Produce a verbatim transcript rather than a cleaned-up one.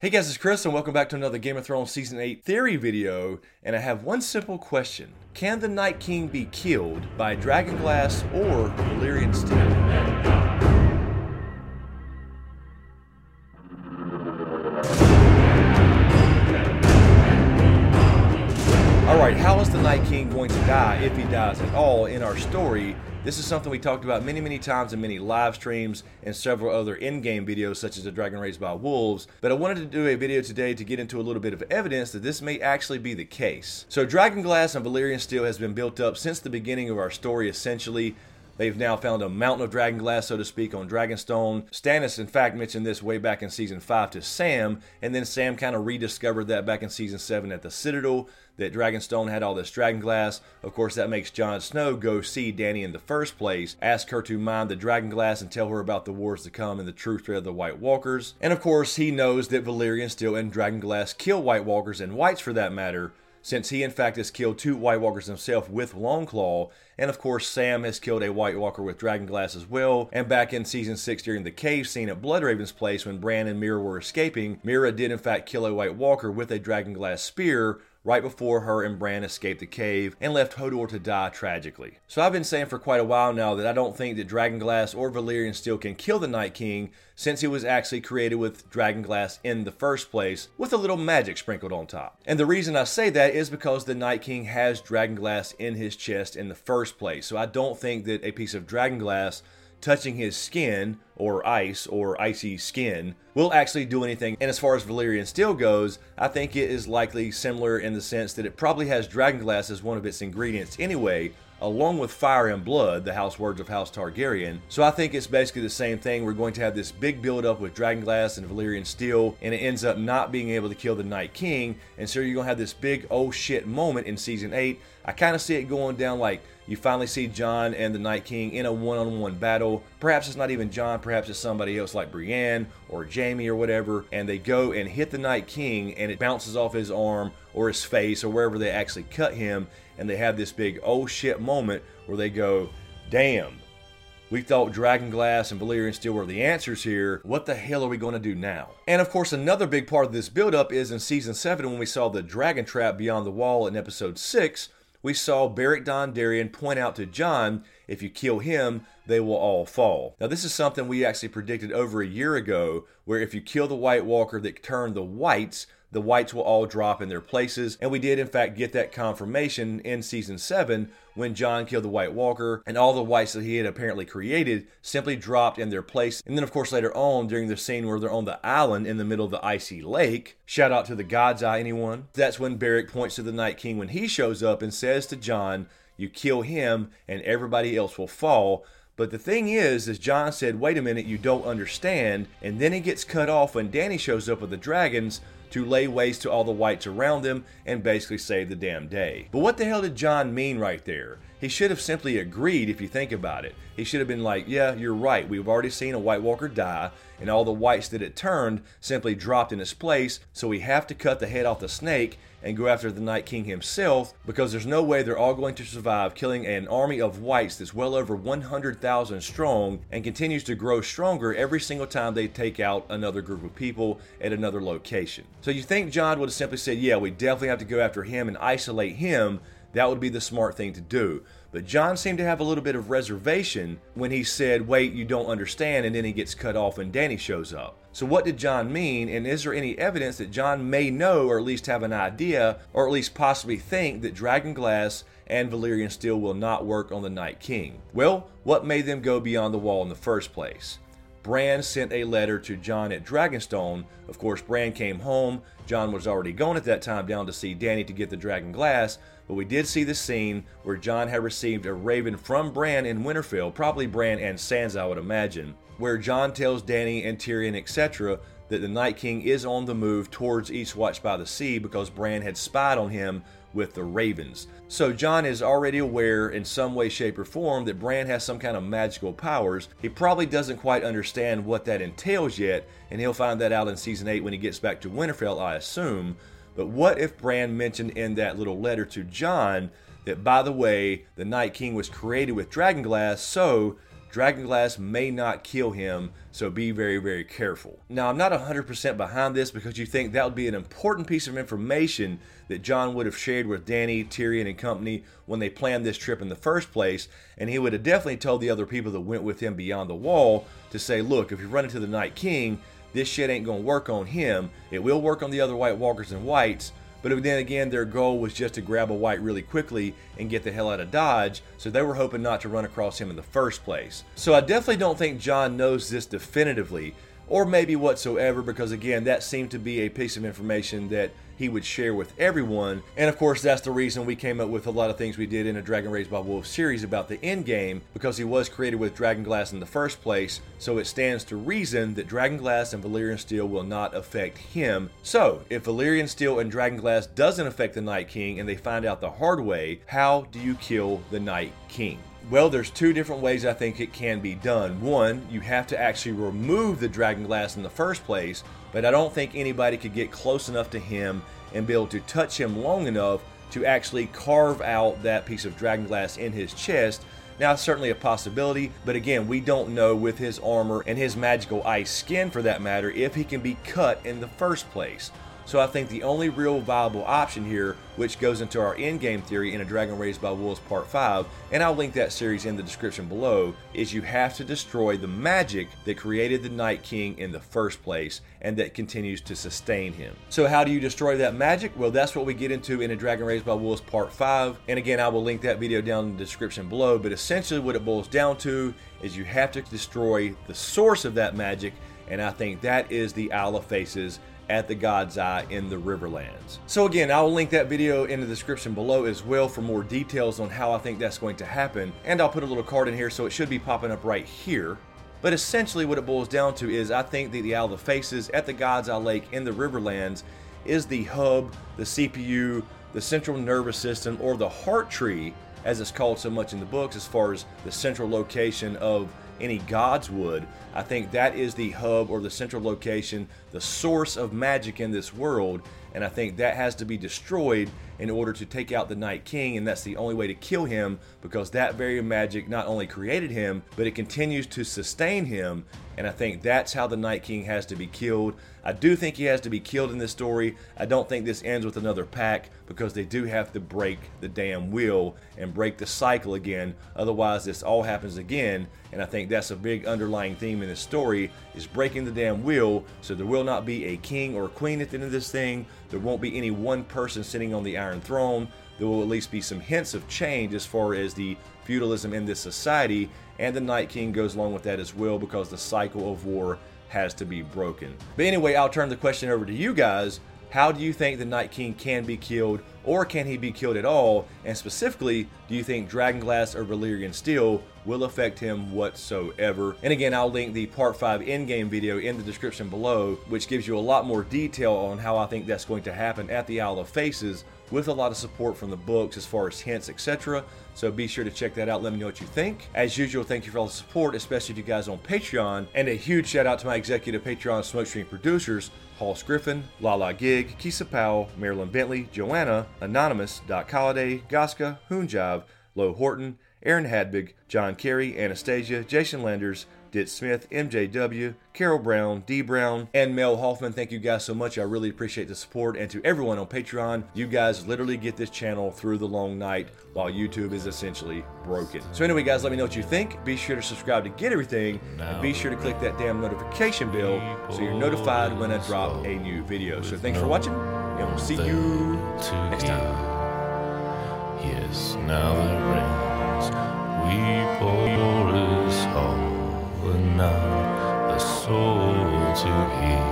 Hey guys, it's Chris and welcome back to another Game of Thrones Season eight theory video, and I have one simple question. Can the Night King be killed by Dragonglass or Valyrian Steel? Alright, how is the Night King going to die, if he dies at all, in our story? This is something we talked about many, many times in many live streams and several other in-game videos such as the Dragon Raised by Wolves, but I wanted to do a video today to get into a little bit of evidence that this may actually be the case. So Dragonglass and Valyrian Steel has been built up since the beginning of our story essentially. They've now found a mountain of Dragonglass, so to speak, on Dragonstone. Stannis, in fact, mentioned this way back in Season five to Sam, and then Sam kind of rediscovered that back in Season seven at the Citadel, that Dragonstone had all this Dragonglass. Of course, that makes Jon Snow go see Dany in the first place, ask her to mine the Dragonglass and tell her about the wars to come and the true threat of the White Walkers. And of course, he knows that Valyrian Steel and Dragonglass kill White Walkers, and Whites for that matter, since he in fact has killed two White Walkers himself with Longclaw, and of course Sam has killed a White Walker with Dragonglass as well. And back in Season six during the cave scene at Bloodraven's place when Bran and Meera were escaping, Meera did in fact kill a White Walker with a Dragonglass spear right before her and Bran escaped the cave and left Hodor to die tragically. So I've been saying for quite a while now that I don't think that Dragonglass or Valyrian Steel can kill the Night King, since he was actually created with Dragonglass in the first place, with a little magic sprinkled on top. And the reason I say that is because the Night King has Dragonglass in his chest in the first place. So I don't think that a piece of Dragonglass touching his skin, or ice, or icy skin, will actually do anything. And as far as Valyrian Steel goes, I think it is likely similar in the sense that it probably has Dragonglass as one of its ingredients anyway, along with fire and blood, the house words of House Targaryen. So I think it's basically the same thing. We're going to have this big build-up with Dragonglass and Valyrian Steel, and it ends up not being able to kill the Night King, and so you're going to have this big oh shit moment in Season eight. I kind of see it going down like you finally see Jon and the Night King in a one-on-one battle. Perhaps it's not even Jon, perhaps it's somebody else like Brienne or Jaime or whatever, and they go and hit the Night King and it bounces off his arm or his face or wherever they actually cut him, and they have this big oh shit moment where they go, damn, we thought Dragonglass and Valyrian Steel were the answers here. What the hell are we going to do now? And of course, another big part of this build-up is in Season seven when we saw the Dragon Trap Beyond the Wall in Episode six, we saw Beric Dondarrion point out to Jon, if you kill him, they will all fall. Now this is something we actually predicted over a year ago, where if you kill the White Walker that turned the Whites, the Whites will all drop in their places. And we did in fact get that confirmation in Season seven when Jon killed the White Walker and all the Whites that he had apparently created simply dropped in their place. And then of course later on during the scene where they're on the island in the middle of the icy lake, shout out to the God's Eye anyone, that's when Beric points to the Night King when he shows up and says to Jon, you kill him and everybody else will fall. But the thing is, is Jon said, wait a minute, you don't understand, and then he gets cut off when Dany shows up with the dragons to lay waste to all the Whites around them and basically save the damn day. But what the hell did Jon mean right there? He should have simply agreed if you think about it. He should have been like, yeah, you're right, we've already seen a White Walker die, and all the Whites that it turned simply dropped in its place, so we have to cut the head off the snake and go after the Night King himself, because there's no way they're all going to survive killing an army of Whites that's well over one hundred thousand strong and continues to grow stronger every single time they take out another group of people at another location. So you think Jon would have simply said, yeah, we definitely have to go after him and isolate him. That would be the smart thing to do. But Jon seemed to have a little bit of reservation when he said, wait, you don't understand, and then he gets cut off when Dany shows up. So what did Jon mean, and is there any evidence that Jon may know or at least have an idea or at least possibly think that Dragonglass and Valyrian Steel will not work on the Night King? Well, what made them go beyond the wall in the first place? Bran sent a letter to Jon at Dragonstone. Of course, Bran came home. Jon was already gone at that time down to see Dany to get the Dragonglass, but we did see the scene where Jon had received a raven from Bran in Winterfell, probably Bran and Sansa I would imagine, where Jon tells Dany and Tyrion et cetera that the Night King is on the move towards East Watch by the Sea because Bran had spied on him with the ravens. So Jon is already aware in some way, shape, or form that Bran has some kind of magical powers. He probably doesn't quite understand what that entails yet, and he'll find that out in Season eight when he gets back to Winterfell, I assume. But what if Bran mentioned in that little letter to Jon that, by the way, the Night King was created with Dragonglass, so Dragonglass may not kill him, so be very, very careful. Now, I'm not one hundred percent behind this because you think that would be an important piece of information that Jon would have shared with Dany, Tyrion, and company when they planned this trip in the first place, and he would have definitely told the other people that went with him beyond the wall to say, look, if you run into the Night King, this shit ain't gonna work on him. It will work on the other White Walkers and Whites, but then again, their goal was just to grab a White really quickly and get the hell out of Dodge, so they were hoping not to run across him in the first place. So I definitely don't think Jon knows this definitively, or maybe whatsoever, because again, that seemed to be a piece of information that he would share with everyone. And of course, that's the reason we came up with a lot of things we did in a Dragon Raised by Wolves series about the endgame, because he was created with Dragonglass in the first place, so it stands to reason that Dragonglass and Valyrian Steel will not affect him. So, if Valyrian Steel and Dragonglass doesn't affect the Night King and they find out the hard way, how do you kill the Night King? Well, there's two different ways I think it can be done. One, you have to actually remove the Dragonglass in the first place, but I don't think anybody could get close enough to him and be able to touch him long enough to actually carve out that piece of Dragonglass in his chest. Now, it's certainly a possibility, but again, we don't know with his armor and his magical ice skin, for that matter, if he can be cut in the first place. So I think the only real viable option here, which goes into our endgame theory in A Dragon Raised by Wolves Part five, and I'll link that series in the description below, is you have to destroy the magic that created the Night King in the first place and that continues to sustain him. So how do you destroy that magic? Well, that's what we get into in A Dragon Raised by Wolves Part five, and again, I will link that video down in the description below, but essentially what it boils down to is you have to destroy the source of that magic, and I think that is the Isle of Faces at the God's Eye in the Riverlands. So again, I will link that video in the description below as well for more details on how I think that's going to happen, and I'll put a little card in here so it should be popping up right here. But essentially what it boils down to is I think that the Isle of Faces at the God's Eye Lake in the Riverlands is the hub, the C P U, the central nervous system, or the heart tree, as it's called so much in the books, as far as the central location of any godswood. I think that is the hub or the central location, the source of magic in this world, and I think that has to be destroyed in order to take out the Night King, and that's the only way to kill him, because that very magic not only created him, but it continues to sustain him, and I think that's how the Night King has to be killed. I do think he has to be killed in this story. I don't think this ends with another pack, because they do have to break the damn wheel and break the cycle again, otherwise this all happens again, and I think that's a big underlying theme in this story, is breaking the damn wheel, so there will not be a king or queen at the end of this thing. There won't be any one person sitting on the Iron Throne. There will at least be some hints of change as far as the feudalism in this society, and the Night King goes along with that as well, because the cycle of war has to be broken. But anyway, I'll turn the question over to you guys. How do you think the Night King can be killed, or can he be killed at all? And specifically, do you think Dragonglass or Valyrian Steel will affect him whatsoever? And again, I'll link the Part five endgame video in the description below, which gives you a lot more detail on how I think that's going to happen at the Isle of Faces, with a lot of support from the books as far as hints, et cetera. So be sure to check that out. Let me know what you think. As usual, thank you for all the support, especially if you guys on Patreon. And a huge shout out to my executive Patreon Smokestream producers, Halls Griffin, Lala Gig, Kisa Powell, Marilyn Bentley, Joanna, Anonymous, Doc Holliday, Gaska, Hoonjive, Lo Horton, Aaron Hadbig, John Carey, Anastasia, Jason Landers, Dit Smith, M J W, Carol Brown, D Brown, and Mel Hoffman. Thank you guys so much. I really appreciate the support. And to everyone on Patreon, you guys literally get this channel through the long night while YouTube is essentially broken. So anyway, guys, let me know what you think. Be sure to subscribe to get everything, and be sure to click that damn notification bell so you're notified when I drop a new video. So thanks for watching, and we'll see you next time. Yes, now the rains we pour is home, but not the soul to hear.